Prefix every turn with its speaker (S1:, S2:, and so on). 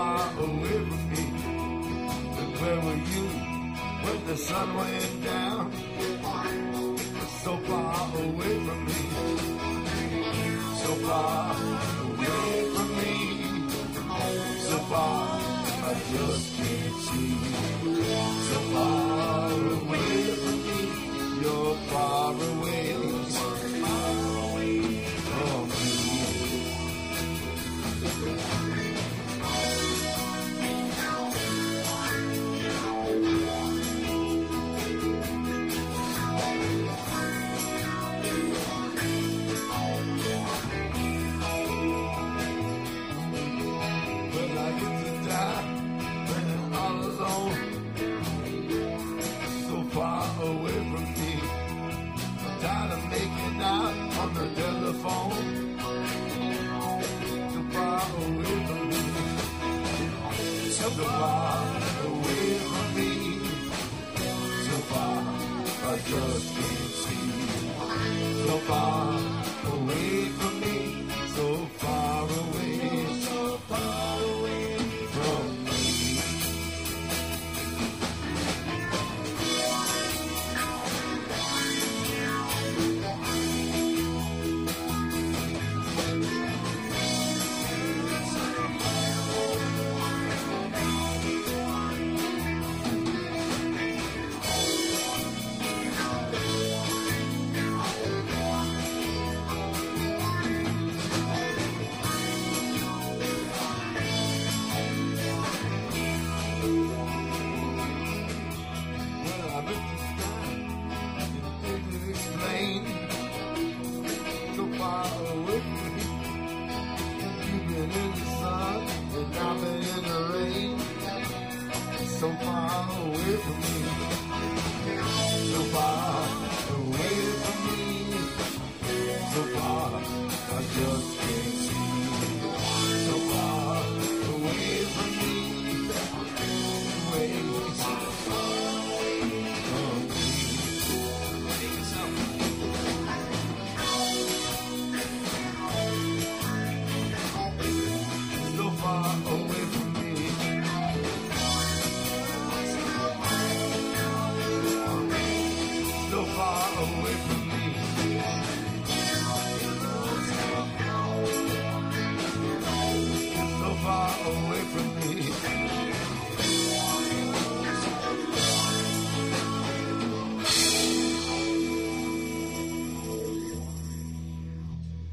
S1: far away from me. And where were you when the sun went down? So far away from me. So far away from me. So far I just can't see. So far away from me. You're far away. So far away from me. Away from me, I'm tired of making out on the telephone. So far away from me, so far away from me, so far I just can't see. So far away from me, so far away, so far away from me. So far away from me, you've been in the sun and I've been in the rain. So far away from me, so far away from me, so far I just can't see. So far away from me, away, so far away from me. So far away from me. So far away from me.